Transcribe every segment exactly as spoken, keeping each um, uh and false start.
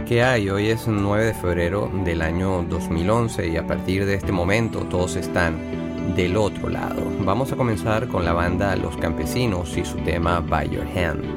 ¿Qué hay? Hoy es nueve de febrero del año dos mil once y a partir de este momento todos están del otro lado. Vamos a comenzar con la banda Los Campesinos y su tema By Your Hand.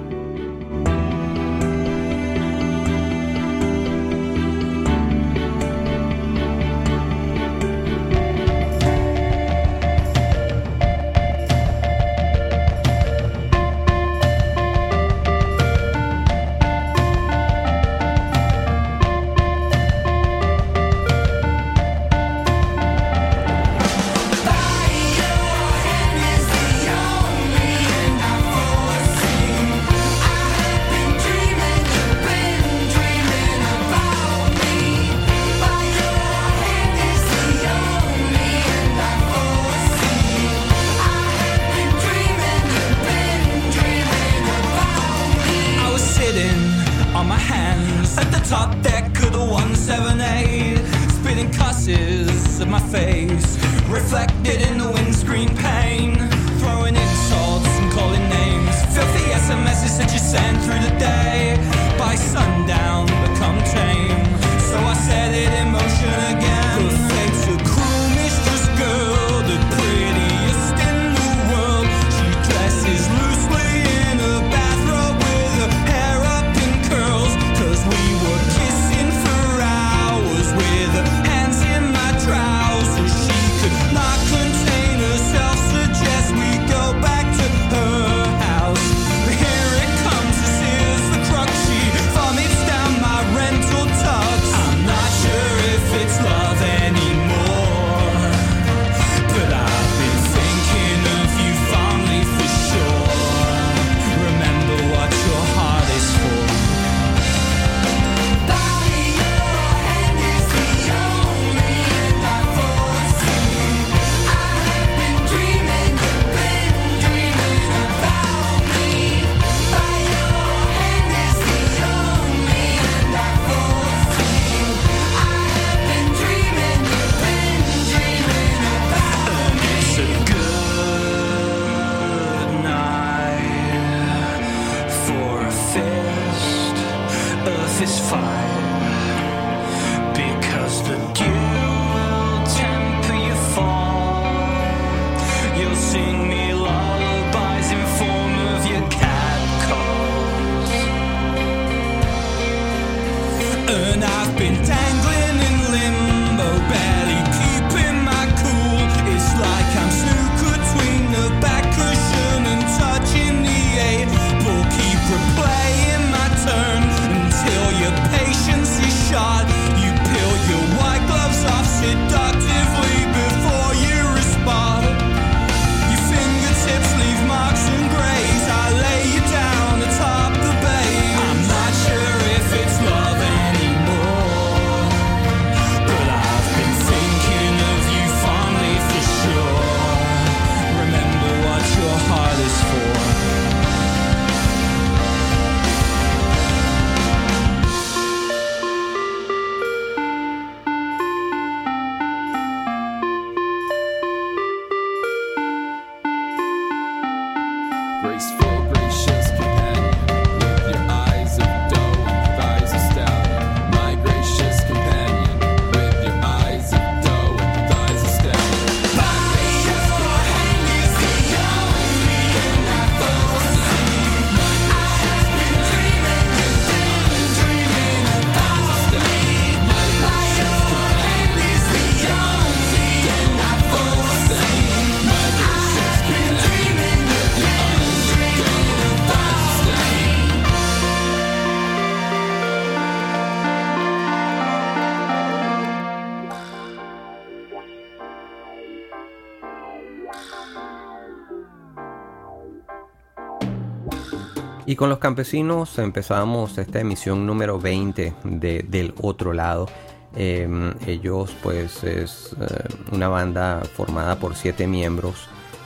Y con Los Campesinos empezamos esta emisión número veinte de Del Otro Lado. Eh, ellos pues es eh, una banda formada por siete miembros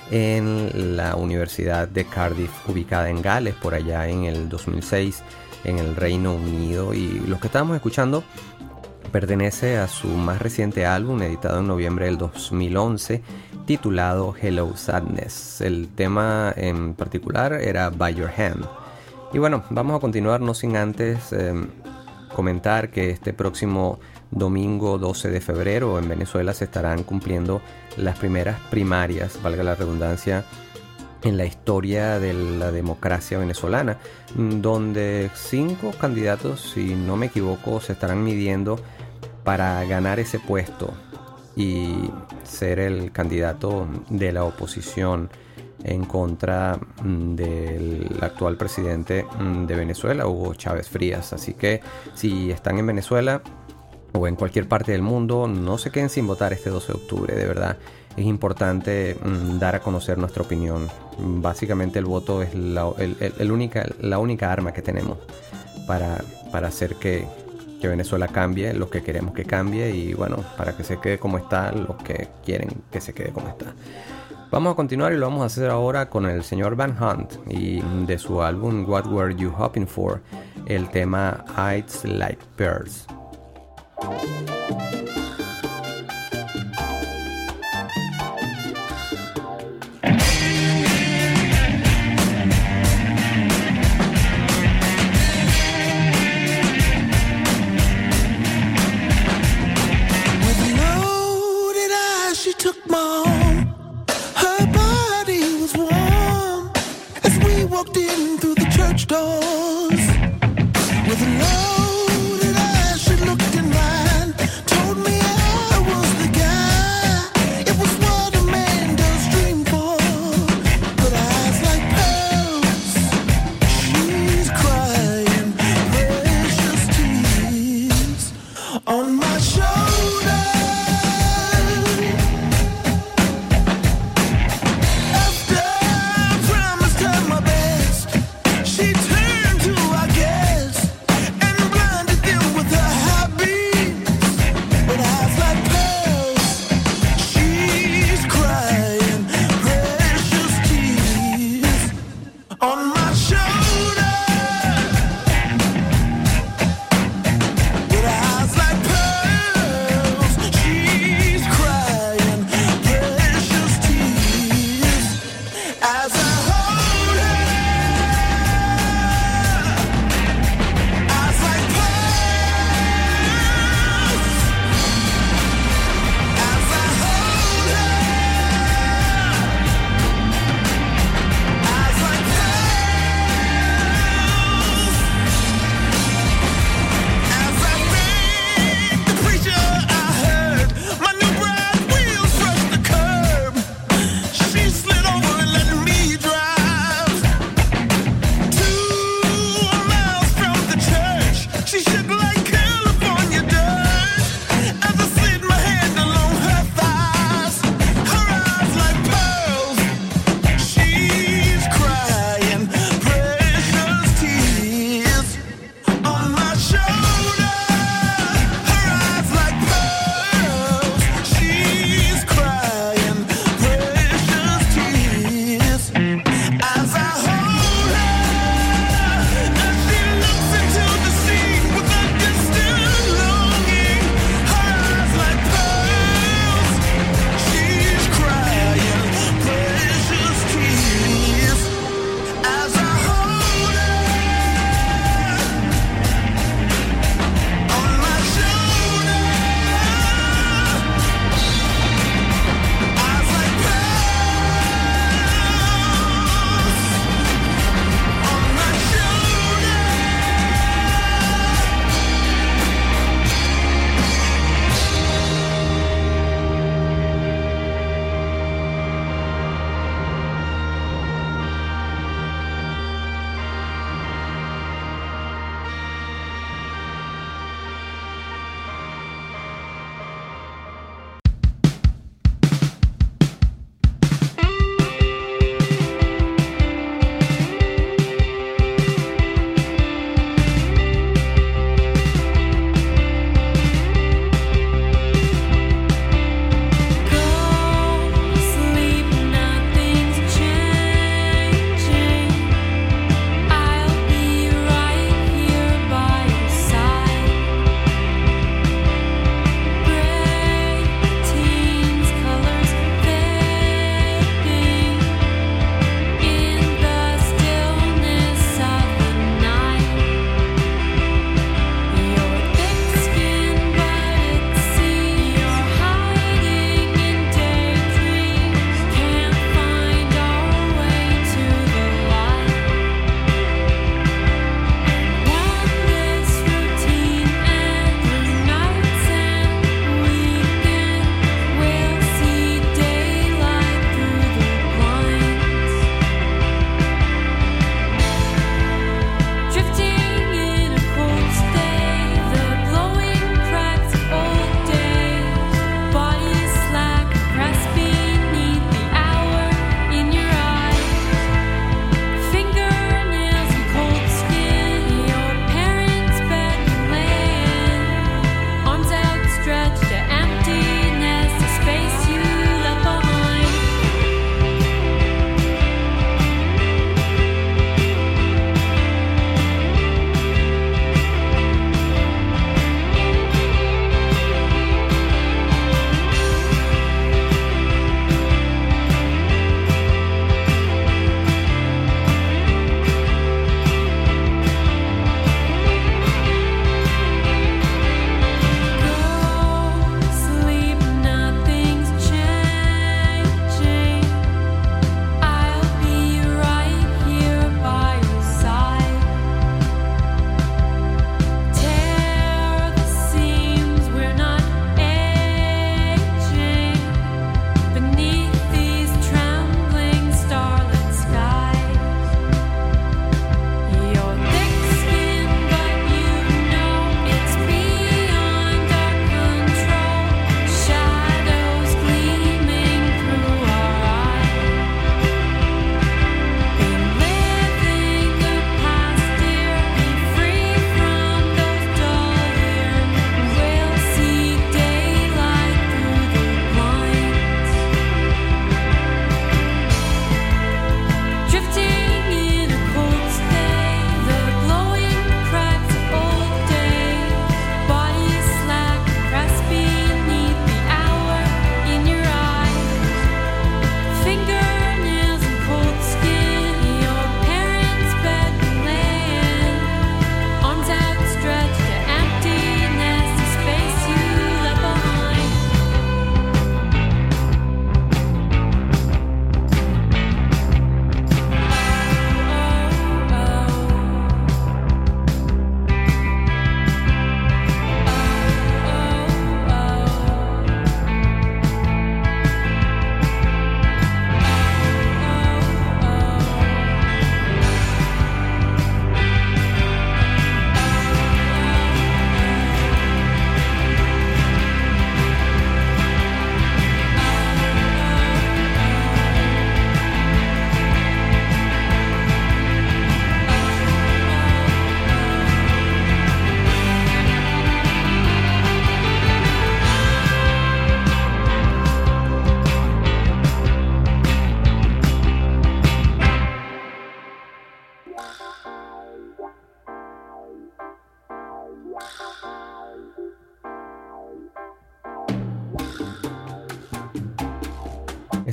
en la Universidad de Cardiff, ubicada en Gales, por allá en el dos mil seis, en el Reino Unido. Y lo que estábamos escuchando pertenece a su más reciente álbum, editado en noviembre del dos mil once, titulado Hello Sadness. El tema en particular era By Your Hand. Y bueno, vamos a continuar no sin antes eh, comentar que este próximo domingo doce de febrero en Venezuela se estarán cumpliendo las primeras primarias, valga la redundancia, en la historia de la democracia venezolana, donde cinco candidatos, si no me equivoco, se estarán midiendo para ganar ese puesto y ser el candidato de la oposición en contra del actual presidente de Venezuela, Hugo Chávez Frías. Así que si están en Venezuela o en cualquier parte del mundo, no se queden sin votar este doce de octubre, de verdad. Es importante mm, dar a conocer nuestra opinión. Básicamente el voto es la, el, el, el única, la única arma que tenemos para, para hacer que, que Venezuela cambie, lo que queremos que cambie, y bueno, para que se quede como está, los que quieren que se quede como está. Vamos a continuar y lo vamos a hacer ahora con el señor Van Hunt y de su álbum What Were You Hoping For, el tema Eyes Like Pearls. She turned to, I guess, and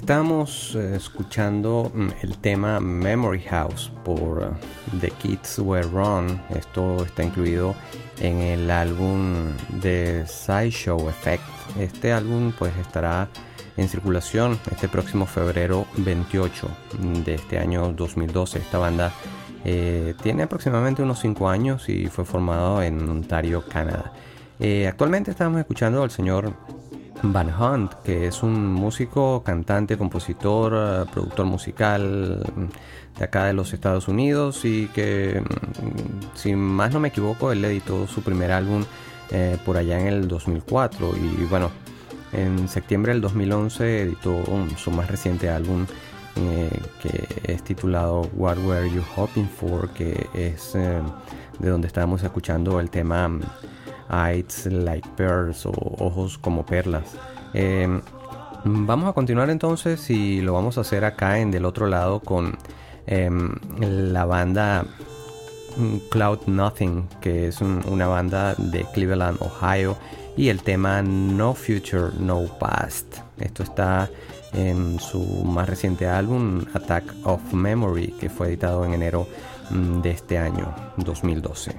Estamos eh, escuchando mm, el tema Memory House por uh, The Kids Were Wrong. Esto está incluido en el álbum de Sideshow Effect. Este álbum pues estará en circulación este próximo febrero veintiocho de este año dos mil doce. Esta banda eh, tiene aproximadamente unos cinco años y fue formado en Ontario, Canadá. Eh, actualmente estamos escuchando al señor Van Hunt, que es un músico, cantante, compositor, productor musical de acá de los Estados Unidos, y que, si más no me equivoco, él editó su primer álbum eh, por allá en el dos mil cuatro, y bueno, en septiembre del dos mil once editó um, su más reciente álbum eh, que es titulado What Were You Hoping For, que es eh, de donde estábamos escuchando el tema um, Eyes Like Pearls, o Ojos como Perlas. Eh, vamos a continuar entonces, y lo vamos a hacer acá en Del Otro Lado con eh, la banda Cloud Nothing, que es un, una banda de Cleveland, Ohio, y el tema No Future, No Past. Esto está en su más reciente álbum Attack of Memory, que fue editado en enero de este año dos mil doce.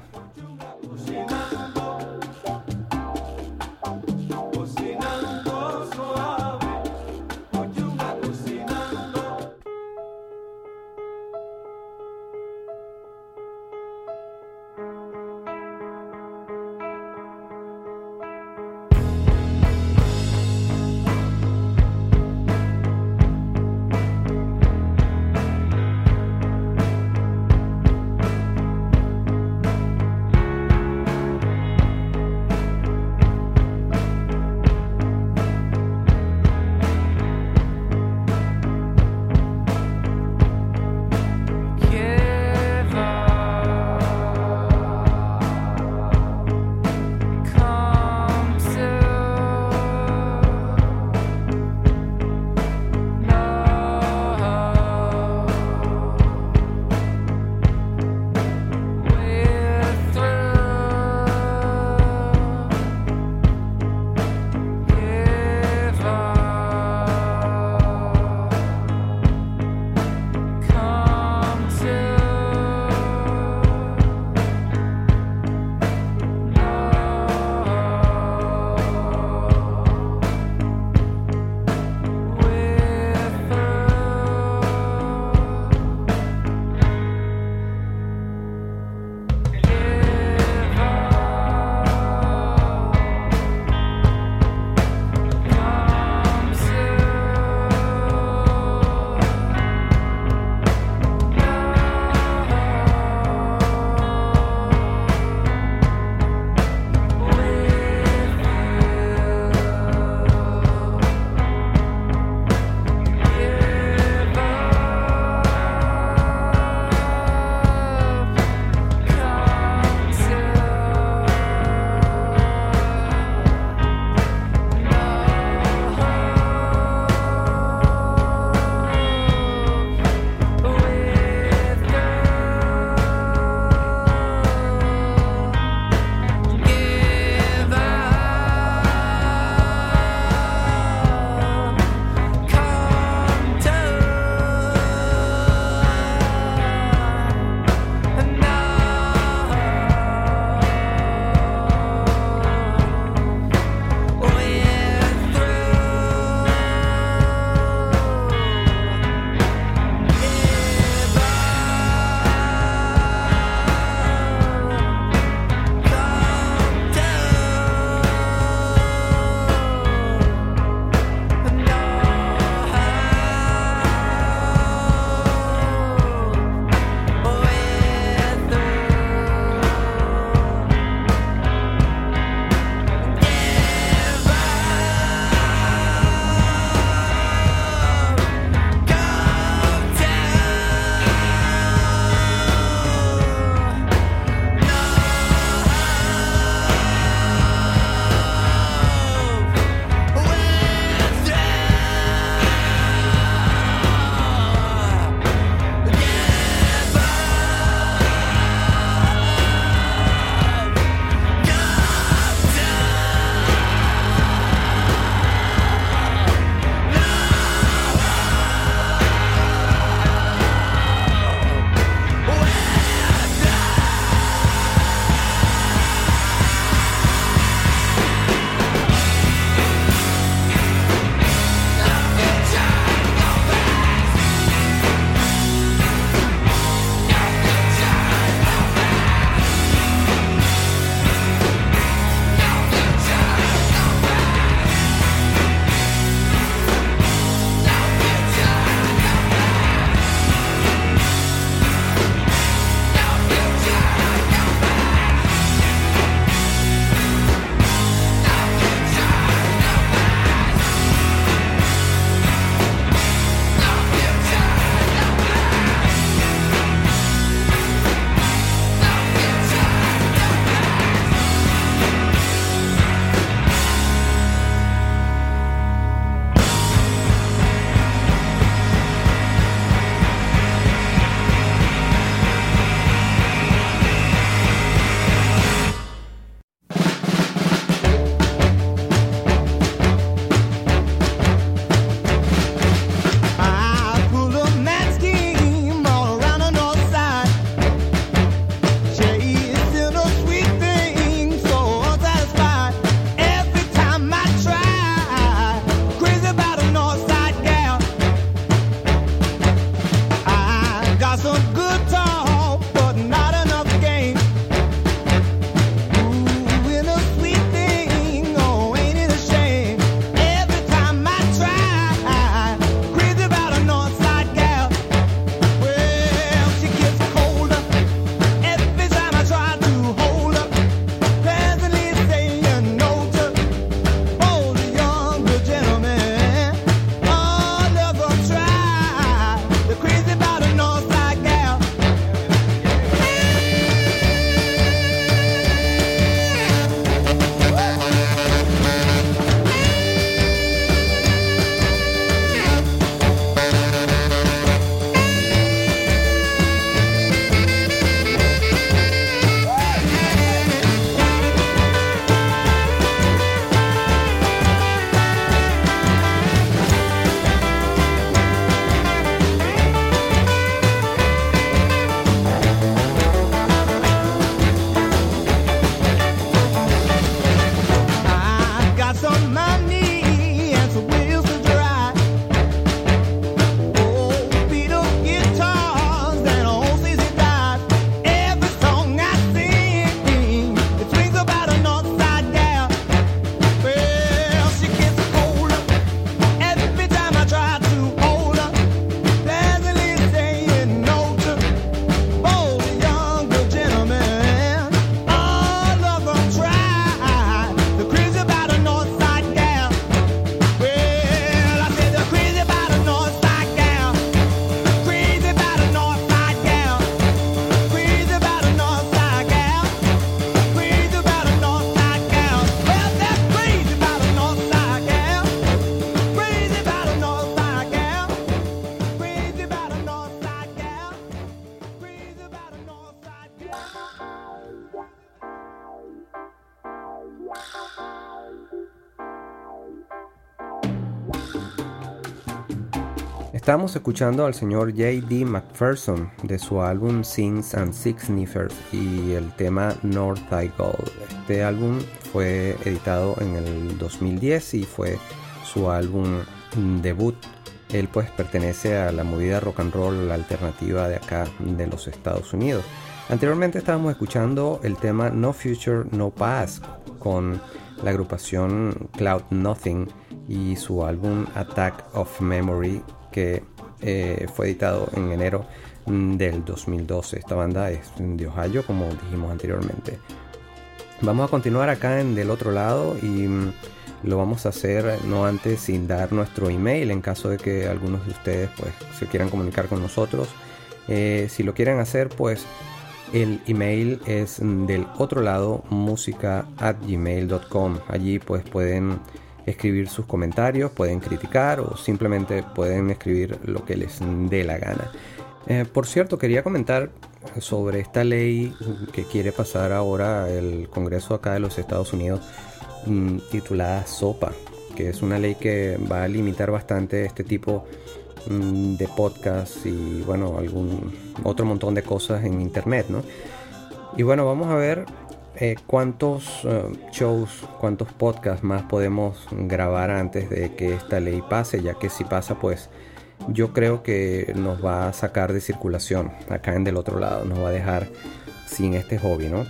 Estamos escuchando al señor J D McPherson de su álbum Sins and Six Sniffers y el tema North I Gold. Este álbum fue editado en el dos mil diez y fue su álbum debut. Él pues pertenece a la movida rock and roll alternativa de acá de los Estados Unidos. Anteriormente estábamos escuchando el tema No Future No Past con la agrupación Cloud Nothing y su álbum Attack of Memory, que eh, fue editado en enero del dos mil doce. Esta banda es de Ohio, como dijimos anteriormente. Vamos a continuar acá en Del Otro Lado y mm, lo vamos a hacer no antes sin dar nuestro email en caso de que algunos de ustedes pues se quieran comunicar con nosotros. Eh, si lo quieren hacer, pues el email es del otro lado música at gmail punto com. Allí pues pueden escribir sus comentarios, pueden criticar o simplemente pueden escribir lo que les dé la gana. Eh, por cierto, quería comentar sobre esta ley que quiere pasar ahora el Congreso acá de los Estados Unidos, mmm, titulada SOPA, que es una ley que va a limitar bastante este tipo mmm, de podcasts y bueno, algún otro montón de cosas en internet, ¿no? Y bueno, vamos a ver Eh, cuántos uh, shows, cuántos podcasts más podemos grabar antes de que esta ley pase, ya que si pasa pues yo creo que nos va a sacar de circulación acá en Del Otro Lado, nos va a dejar sin este hobby, ¿no?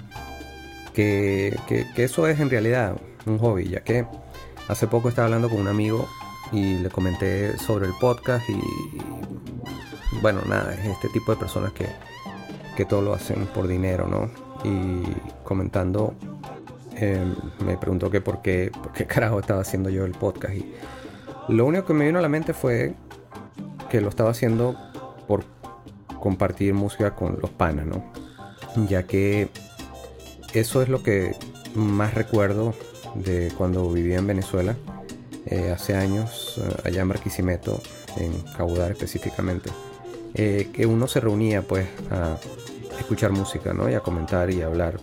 Que, que, que eso es en realidad un hobby, ya que hace poco estaba hablando con un amigo y le comenté sobre el podcast y, y bueno, nada, es este tipo de personas que, que todo lo hacen por dinero, ¿no? Y comentando eh, me preguntó que por qué, por qué carajo estaba haciendo yo el podcast, y lo único que me vino a la mente fue que lo estaba haciendo por compartir música con los panas, ¿no? Ya que eso es lo que más recuerdo de cuando vivía en Venezuela eh, hace años, allá en Barquisimeto, en Caudar específicamente, eh, que uno se reunía pues a escuchar música, ¿no? Y a comentar y a hablar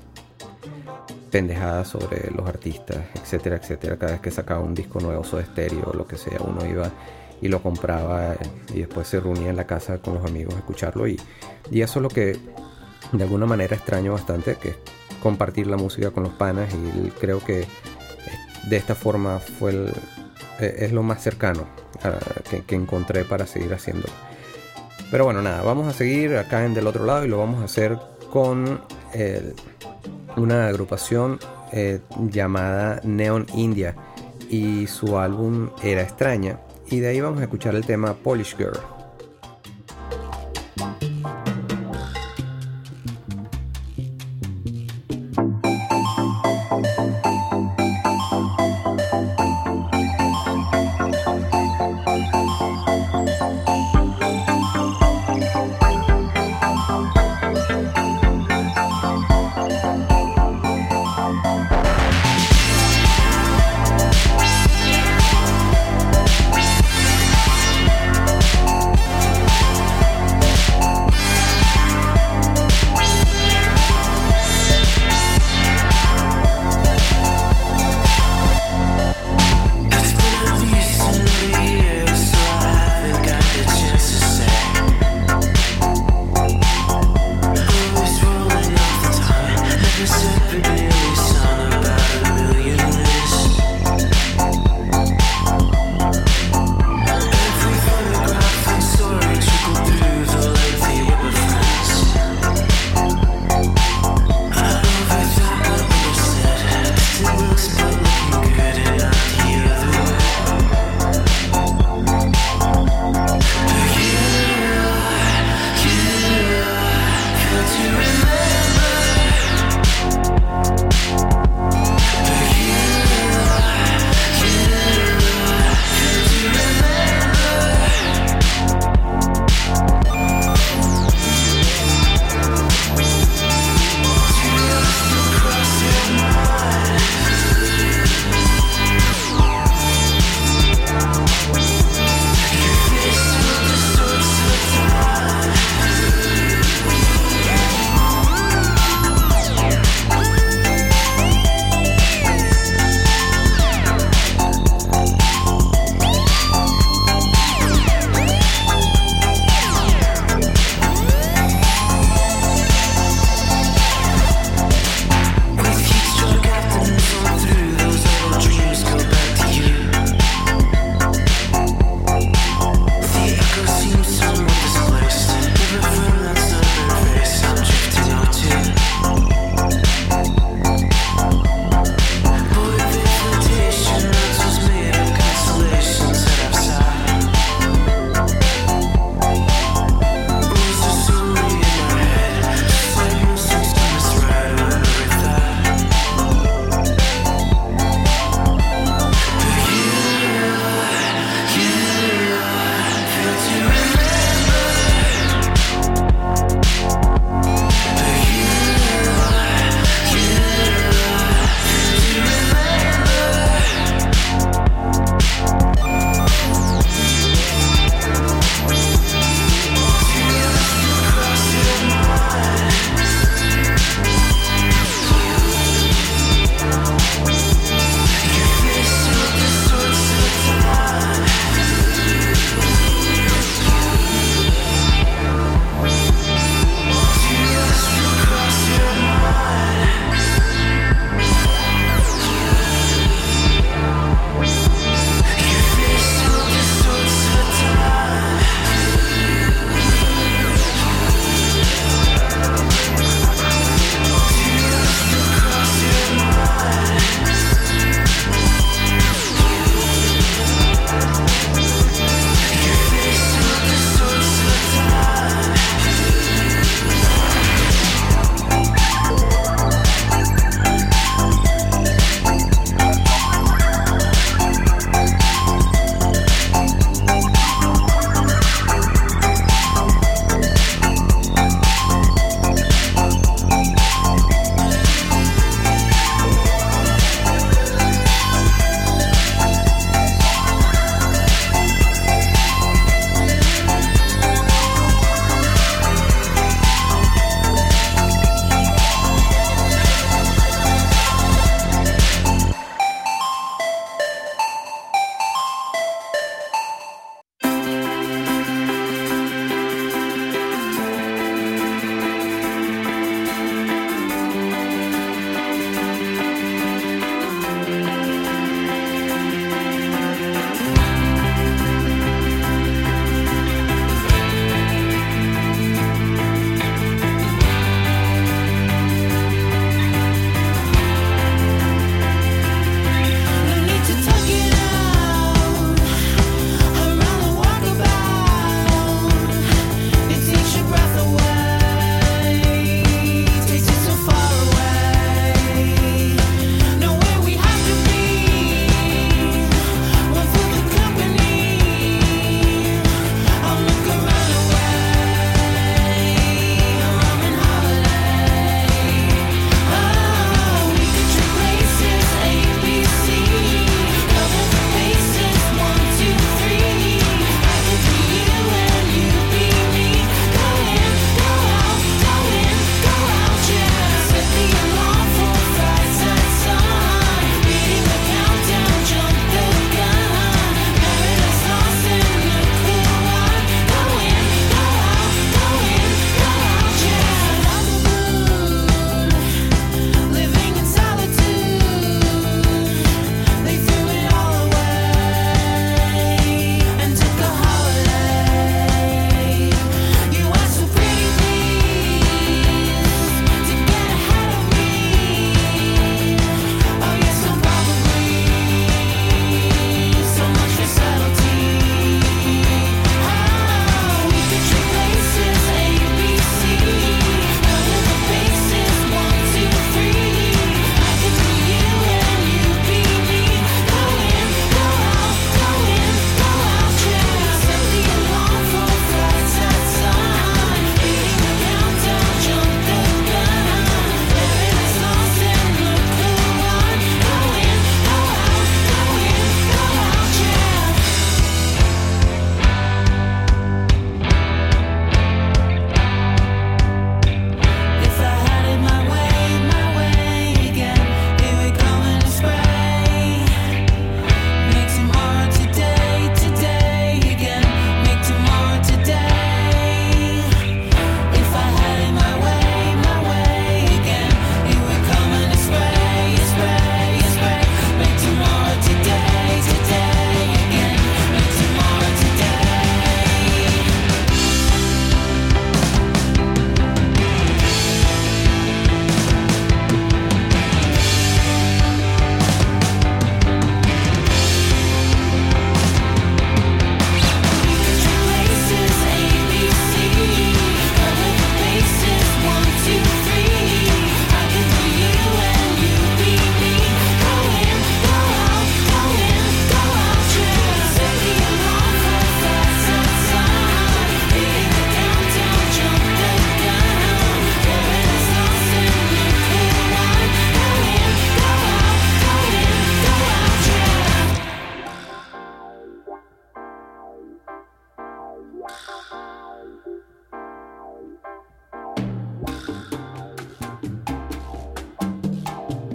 pendejadas sobre los artistas, etcétera, etcétera. Cada vez que sacaba un disco nuevo, Soda Stereo o lo que sea, uno iba y lo compraba y después se reunía en la casa con los amigos a escucharlo, y, y eso es lo que de alguna manera extraño bastante, que es compartir la música con los panas, y creo que de esta forma fue el, es lo más cercano a, que, que encontré para seguir haciéndolo. Pero bueno, nada, vamos a seguir acá en Del Otro Lado y lo vamos a hacer con eh, una agrupación eh, llamada Neon India y su álbum Era Extraña, y de ahí vamos a escuchar el tema Polish Girl.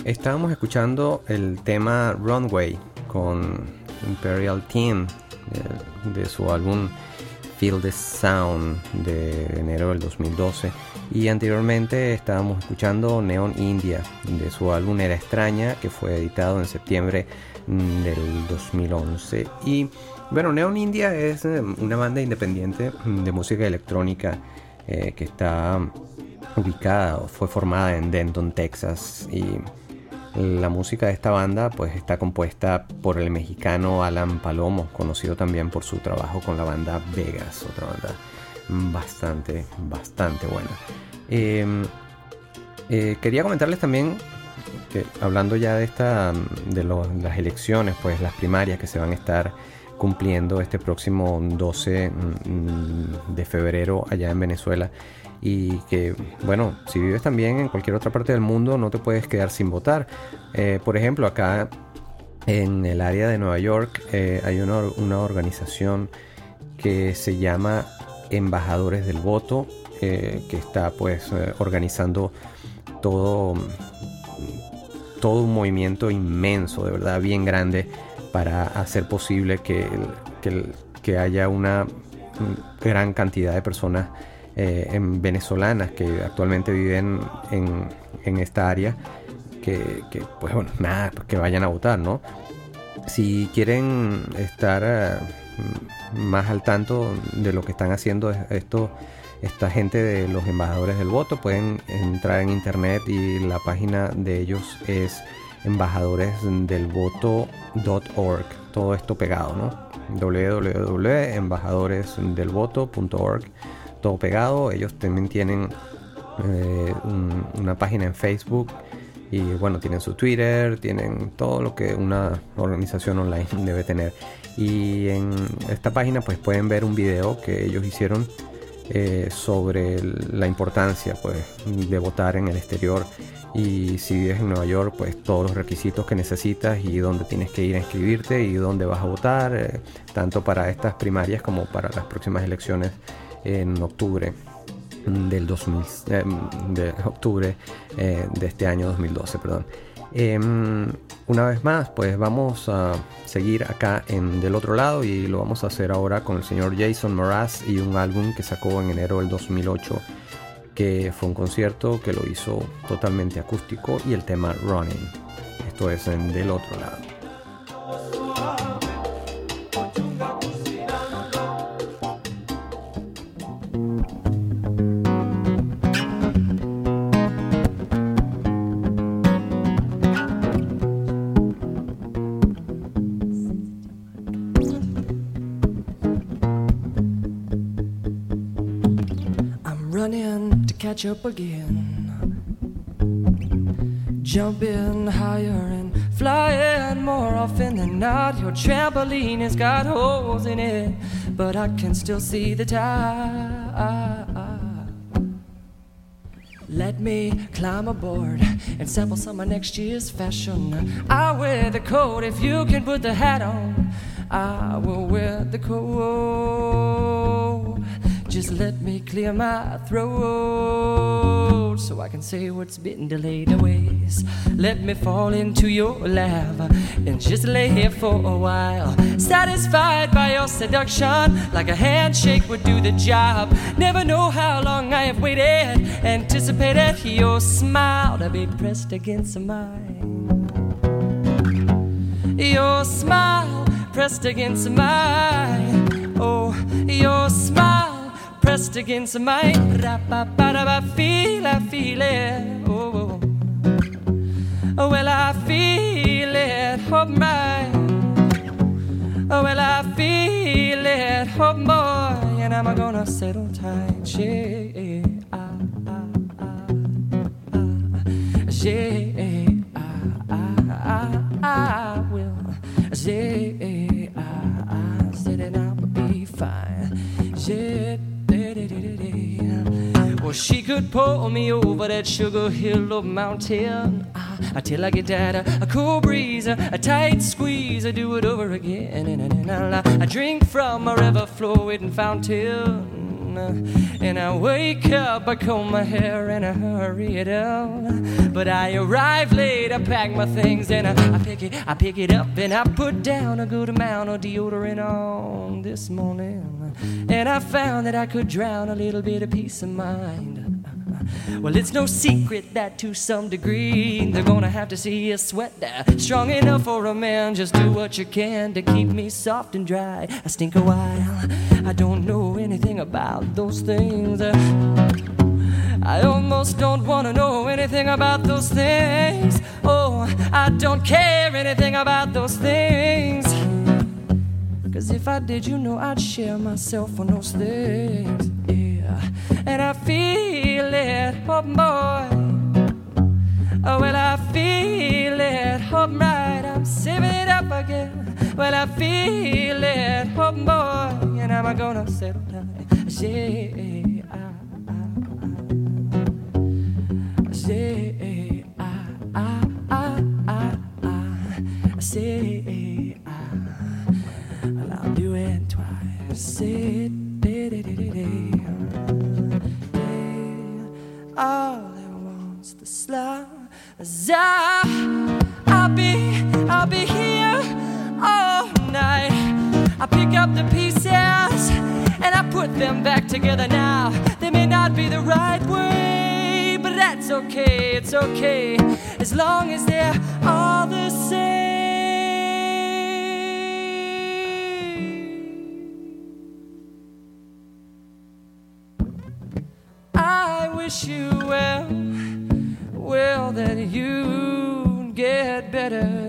Estábamos escuchando el tema Runway con Imperial Team de, de su álbum Feel the Sound de enero del dos mil doce, y anteriormente estábamos escuchando Neon India de su álbum Era Extraña, que fue editado en septiembre del dos mil once. Y bueno, Neon India es una banda independiente de música electrónica eh, que está ubicada, fue formada en Denton, Texas, y la música de esta banda pues está compuesta por el mexicano Alan Palomo, conocido también por su trabajo con la banda Vegas, otra banda bastante, bastante buena. Eh, eh, quería comentarles también que, hablando ya de esta, de lo, las elecciones, pues las primarias que se van a estar cumpliendo este próximo doce de febrero allá en Venezuela, y que, bueno, si vives también en cualquier otra parte del mundo no te puedes quedar sin votar. Eh, por ejemplo, acá en el área de Nueva York eh, hay una, una organización que se llama Embajadores del Voto, eh, que está pues eh, organizando todo, todo un movimiento inmenso, de verdad bien grande, para hacer posible que, que, que haya una gran cantidad de personas Eh, en venezolanas que actualmente viven en, en esta área, que, que pues bueno, nada, que vayan a votar, ¿no? Si quieren estar uh, más al tanto de lo que están haciendo esto, esta gente de los embajadores del voto, pueden entrar en internet y la página de ellos es embajadores del voto punto org, todo esto pegado, ¿no? doble u doble u doble u punto embajadores del voto punto org, todo pegado. Ellos también tienen eh, un, una página en Facebook, y bueno, tienen su Twitter, tienen todo lo que una organización online debe tener. Y en esta página pues pueden ver un video que ellos hicieron eh, sobre la importancia pues de votar en el exterior, y si vives en Nueva York pues todos los requisitos que necesitas y dónde tienes que ir a inscribirte y dónde vas a votar, eh, tanto para estas primarias como para las próximas elecciones en octubre del dos mil, eh, de octubre eh, de este año dos mil doce, perdón. Eh, una vez más, pues vamos a seguir acá en Del Otro Lado, y lo vamos a hacer ahora con el señor Jason Mraz y un álbum que sacó en enero del dos mil ocho, que fue un concierto que lo hizo totalmente acústico, y el tema Running. Esto es en Del Otro Lado. Catch up again, jumping higher and flying more often than not. Your trampoline has got holes in it, but I can still see the tide. Let me climb aboard and sample some of next year's fashion. I'll wear the coat if you can put the hat on. I will wear the coat. Just let me clear my throat so I can say what's been delayed always. Let me fall into your lap and just lay here for a while, satisfied by your seduction, like a handshake would do the job. Never know how long I have waited, anticipated your smile to be pressed against mine. Your smile pressed against mine. Oh, your smile pressed against mine. Ra-ba-ba-da-ba, feel, I feel it. Oh, oh, well, I feel it, oh my. Oh, well, I feel it, oh boy, and I'm gonna settle tight. Yeah, ah, ah, ah, ah. Yeah, ah, ah, ah, I will. Yeah, ah, ah, said it, I'll be fine. Yeah. Well, she could pull me over that Sugar Hill of mountain ah, till I get that uh, a cool breeze, uh, a tight squeeze, I do it over again. And, and, and I'll, I drink from a river flowing fountain. And I wake up, I comb my hair and I hurry it up. But I arrive late, I pack my things and I, I pick it, I pick it up and I put down a good amount of deodorant on this morning. And I found that I could drown a little bit of peace of mind. Well, it's no secret that to some degree they're gonna have to see you sweat there. Strong enough for a man, just do what you can to keep me soft and dry. I stink a while, I don't know anything about those things. I almost don't wanna know anything about those things. Oh, I don't care anything about those things. Cause if I did, you know I'd share myself on those things. Yeah, and I feel it, oh boy. Oh, well, I feel it, oh right, I'm saving it up again. Well, I feel it, oh boy, and I'm gonna settle down. Yeah, I, I, I, say, I, I, I, I, I, say, I, well, I'll do it twice. Say, all I want's the slum. I'll be, I'll be here all night. I pick up the pieces and I put them back together now. They may not be the right way, but that's okay, it's okay, as long as they're all the same. I wish you well, well, that you get better.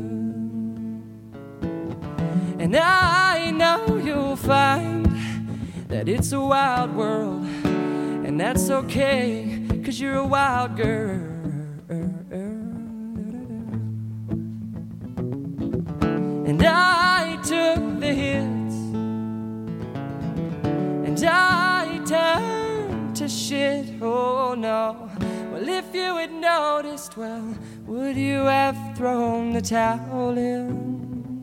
And I know you'll find that it's a wild world, and that's okay, cause you're a wild girl. And I took the hits, and I turned to shit, oh no. Well, if you had noticed, well, would you have thrown the towel in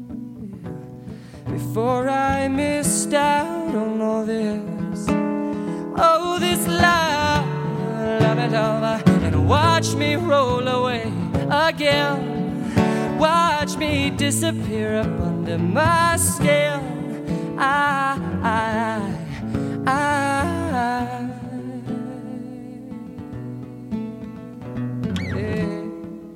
before I missed out on all this? Oh, this love, love it, love, and watch me roll away again. Watch me disappear up under my skin. I, I, I, yeah.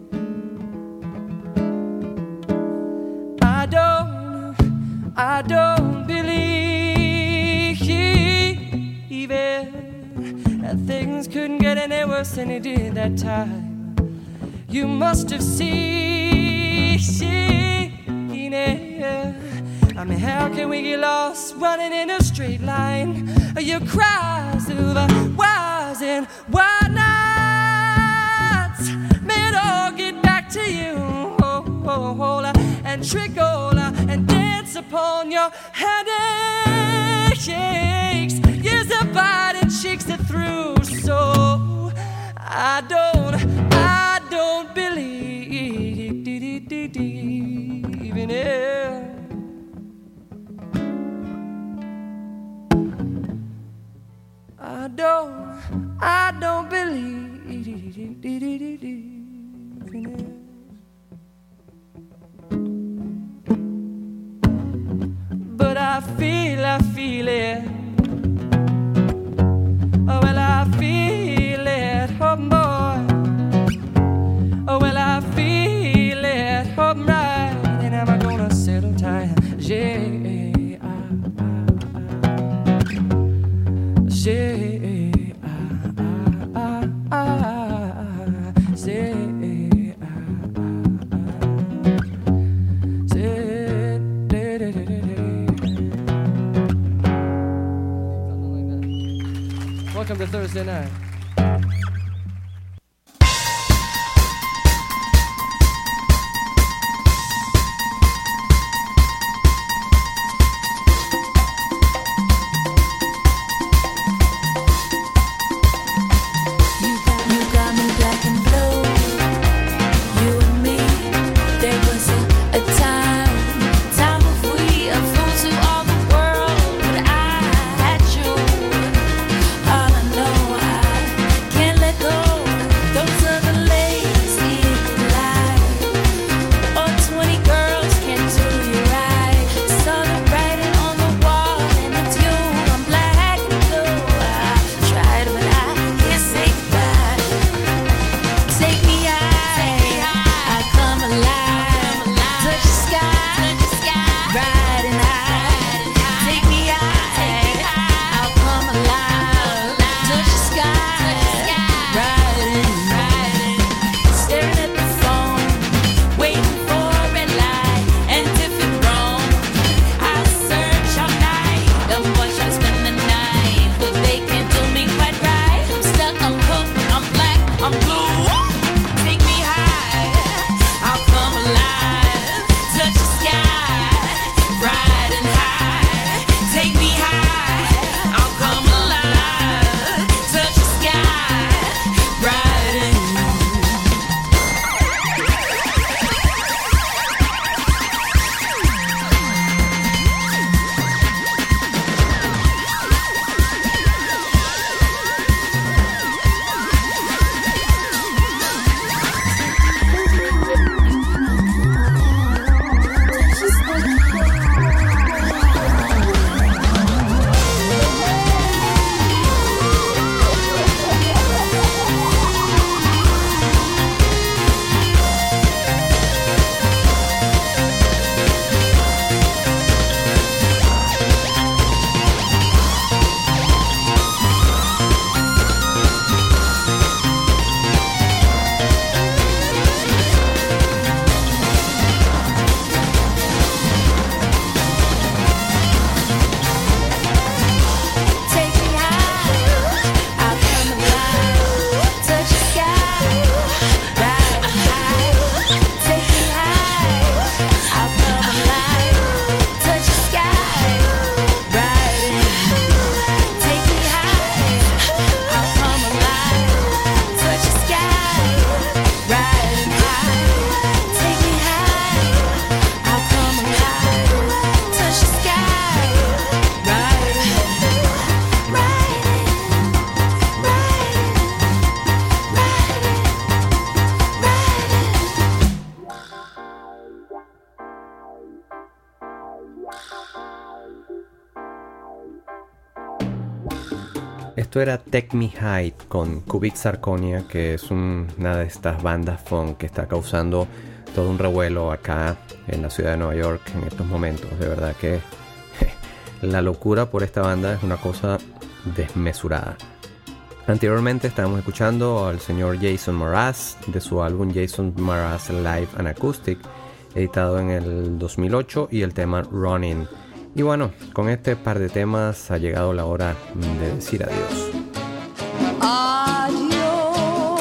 I don't, I don't believe it, that things couldn't get any worse than it did that time. You must have seen it. I mean, how can we get lost running in a straight line? Your cries over whys and why nots may it all get back to you. Oh, oh, oh, and trickle and dance upon your headaches. Yes, the body shakes it through. So I don't, I don't believe in it. I don't, I don't believe in it. But I feel, I feel it. Oh, well, I feel it, oh boy. Oh, well, I feel it, oh right. And I'm gonna settle tight. Yeah, I, I, yeah, I, I, I, yeah, welcome to Thursday night. Time if we are fools to all the world, but I had you. esto era Take Me High con Kubik Zirconia, que es un, una de estas bandas funk que está causando todo un revuelo acá en la ciudad de Nueva York en estos momentos. De verdad que la locura por esta banda es una cosa desmesurada. Anteriormente estábamos escuchando al señor Jason Mraz de su álbum Jason Mraz Live and Acoustic, editado en el dos mil ocho, y el tema Running. Y bueno, con este par de temas ha llegado la hora de decir adiós. Adiós.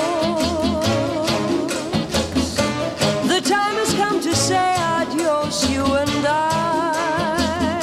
The time has come to say adios, you and I.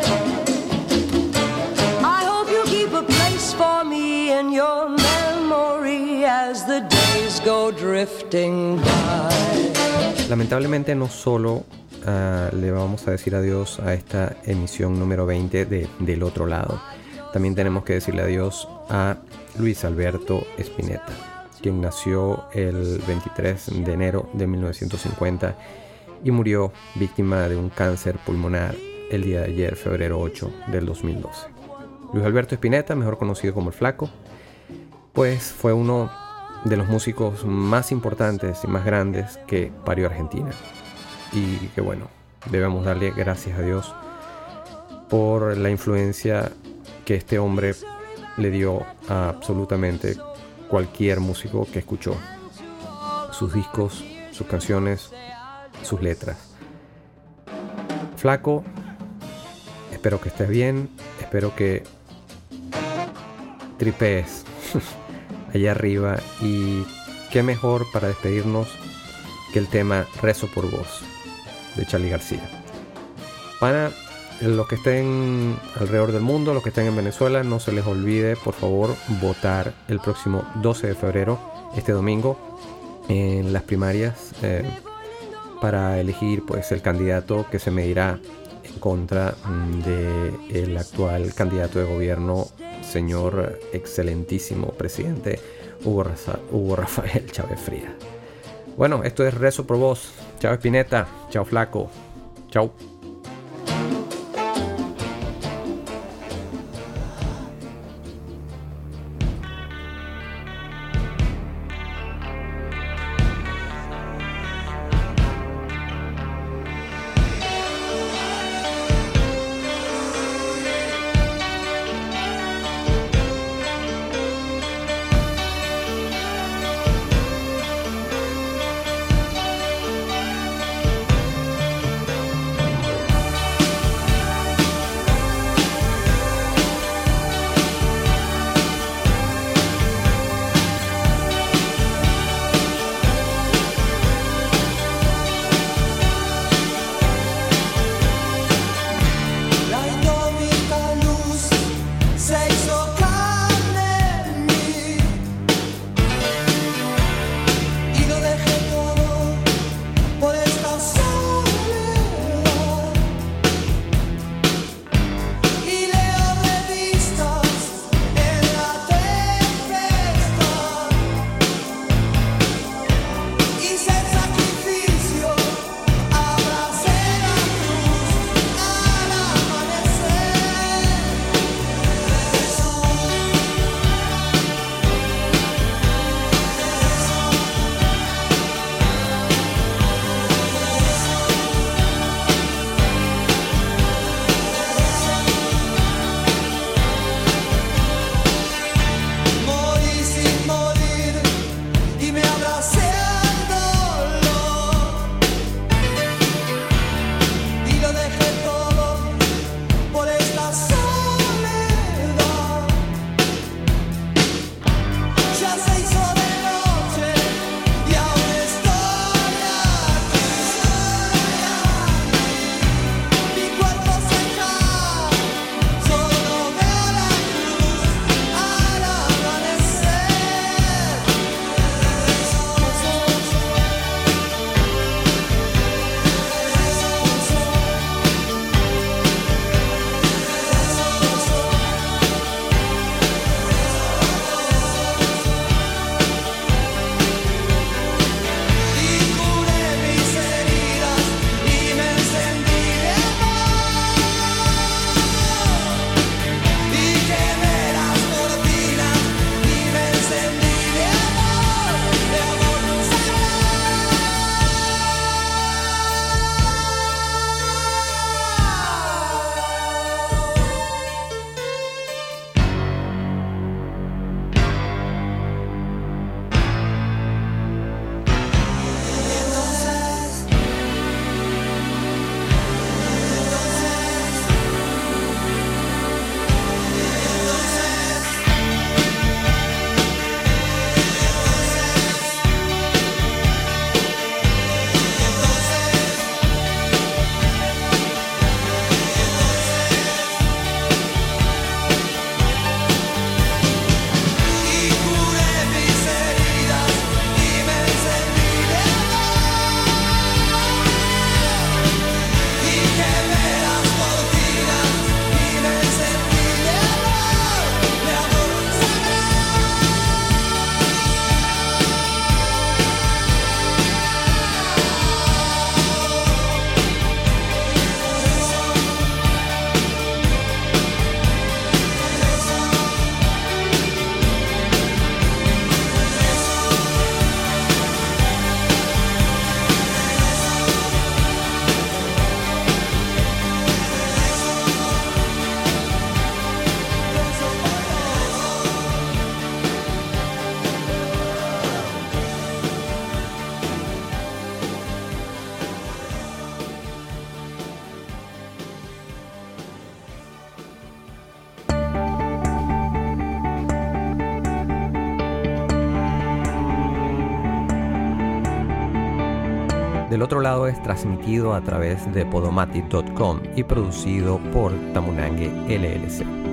I hope you keep a place for me in your memory as the days go drifting by. Lamentablemente no solo Uh, le vamos a decir adiós a esta emisión número veinte de Del Otro Lado. También tenemos que decirle adiós a Luis Alberto Spinetta, quien nació el veintitrés de enero de mil novecientos cincuenta y murió víctima de un cáncer pulmonar el día de ayer, febrero ocho del dos mil doce. Luis Alberto Spinetta, mejor conocido como el Flaco, pues fue uno de los músicos más importantes y más grandes que parió Argentina. Y que bueno, debemos darle gracias a Dios por la influencia que este hombre le dio a absolutamente cualquier músico que escuchó sus discos, sus canciones, sus letras. Flaco, espero que estés bien, espero que tripees allá arriba, y qué mejor para despedirnos que el tema Rezo por Vos de Charly García. Para los que estén alrededor del mundo, los que estén en Venezuela, no se les olvide por favor votar el próximo doce de febrero, este domingo, en las primarias eh, para elegir pues el candidato que se medirá en contra del actual candidato de gobierno, señor excelentísimo presidente Hugo, Raza, Hugo Rafael Chávez Frías. Bueno, esto es Rezo por Vos. Chao Spinetta, chao Flaco, chao. Del Otro Lado es transmitido a través de podomatic punto com y producido por Tamunangue L L C.